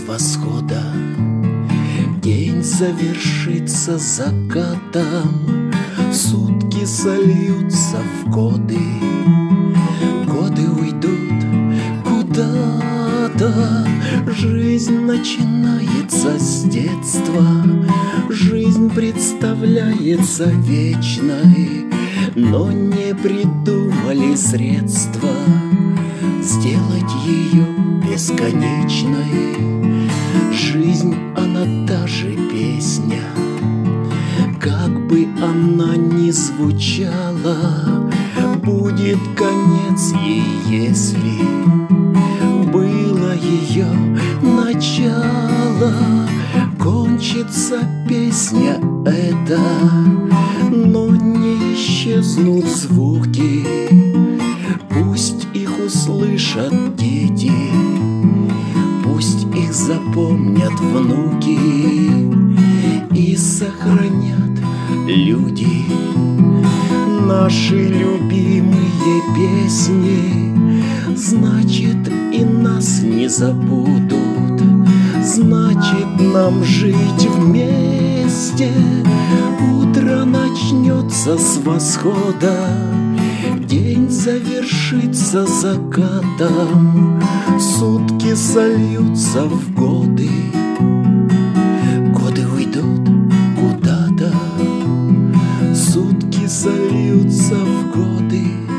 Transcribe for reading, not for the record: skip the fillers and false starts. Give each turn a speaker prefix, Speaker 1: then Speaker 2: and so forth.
Speaker 1: восхода. День завершится закатом, сутки сольются в годы. Годы уйдут куда-то, жизнь начинается с детства. Жизнь представляется вечной, но не придумали средства сделать ее бесконечной. Жизнь, она та же песня, как бы она ни звучала, будет конец ей, если было ее начало. Кончится песня эта, но не исчезнут звуки. Пусть их услышат дети, пусть их запомнят внуки и сохранят люди наши любимые песни. Значит, и нас не забудут, значит, нам жить вместе. Утро начнется с восхода, день завершится закатом, сутки сольются в годы. Годы уйдут куда-то, сутки сольются в годы.